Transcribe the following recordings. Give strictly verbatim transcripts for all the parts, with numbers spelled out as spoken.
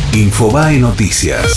Infobae Noticias.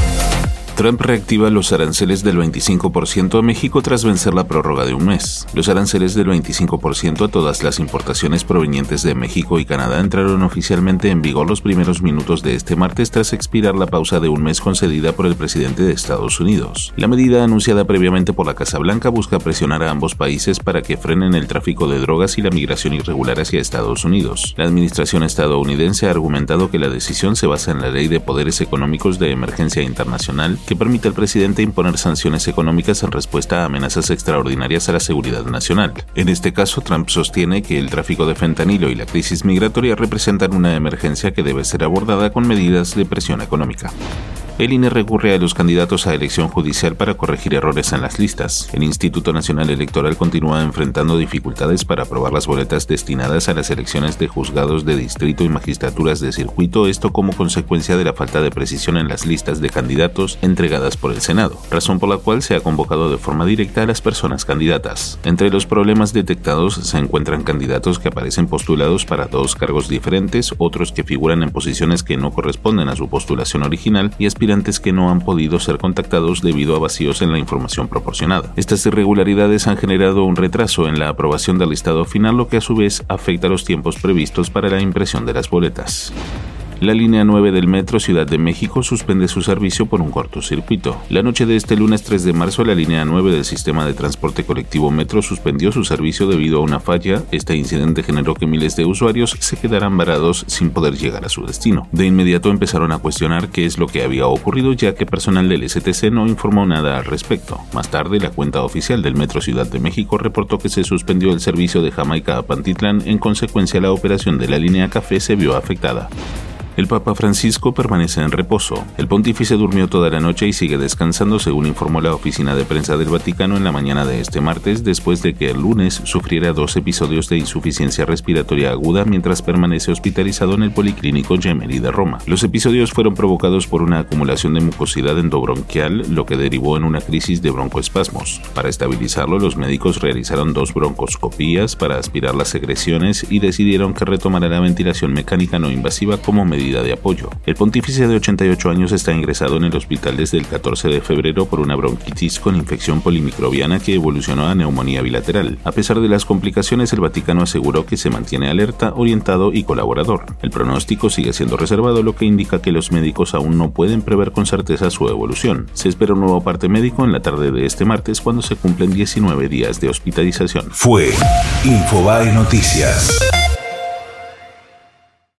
Trump reactiva los aranceles del veinticinco por ciento a México tras vencer la prórroga de un mes. Los aranceles del veinticinco por ciento a todas las importaciones provenientes de México y Canadá entraron oficialmente en vigor los primeros minutos de este martes tras expirar la pausa de un mes concedida por el presidente de Estados Unidos. La medida anunciada previamente por la Casa Blanca busca presionar a ambos países para que frenen el tráfico de drogas y la migración irregular hacia Estados Unidos. La administración estadounidense ha argumentado que la decisión se basa en la Ley de Poderes Económicos de Emergencia Internacional, que permite al presidente imponer sanciones económicas en respuesta a amenazas extraordinarias a la seguridad nacional. En este caso, Trump sostiene que el tráfico de fentanilo y la crisis migratoria representan una emergencia que debe ser abordada con medidas de presión económica. El I N E recurre a los candidatos a elección judicial para corregir errores en las listas. El Instituto Nacional Electoral continúa enfrentando dificultades para aprobar las boletas destinadas a las elecciones de juzgados de distrito y magistraturas de circuito, esto como consecuencia de la falta de precisión en las listas de candidatos entregadas por el Senado, razón por la cual se ha convocado de forma directa a las personas candidatas. Entre los problemas detectados se encuentran candidatos que aparecen postulados para dos cargos diferentes, otros que figuran en posiciones que no corresponden a su postulación original y aspirantes que no han podido ser contactados debido a vacíos en la información proporcionada. Estas irregularidades han generado un retraso en la aprobación del listado final, lo que a su vez afecta los tiempos previstos para la impresión de las boletas. La línea nueve del Metro Ciudad de México suspende su servicio por un cortocircuito. La noche de este lunes tres de marzo, la línea nueve del sistema de transporte colectivo Metro suspendió su servicio debido a una falla. Este incidente generó que miles de usuarios se quedaran varados sin poder llegar a su destino. De inmediato empezaron a cuestionar qué es lo que había ocurrido, ya que personal del S T C no informó nada al respecto. Más tarde, la cuenta oficial del Metro Ciudad de México reportó que se suspendió el servicio de Jamaica a Pantitlán. En consecuencia, la operación de la línea Café se vio afectada. El Papa Francisco permanece en reposo. El pontífice durmió toda la noche y sigue descansando, según informó la oficina de prensa del Vaticano en la mañana de este martes, después de que el lunes sufriera dos episodios de insuficiencia respiratoria aguda mientras permanece hospitalizado en el Policlínico Gemelli de Roma. Los episodios fueron provocados por una acumulación de mucosidad endobronquial, lo que derivó en una crisis de broncoespasmos. Para estabilizarlo, los médicos realizaron dos broncoscopías para aspirar las secreciones y decidieron que retomara la ventilación mecánica no invasiva como medida de apoyo. El pontífice de ochenta y ocho años está ingresado en el hospital desde el catorce de febrero por una bronquitis con infección polimicrobiana que evolucionó a neumonía bilateral. A pesar de las complicaciones, el Vaticano aseguró que se mantiene alerta, orientado y colaborador. El pronóstico sigue siendo reservado, lo que indica que los médicos aún no pueden prever con certeza su evolución. Se espera un nuevo parte médico en la tarde de este martes, cuando se cumplen diecinueve días de hospitalización. Fue Infobae Noticias.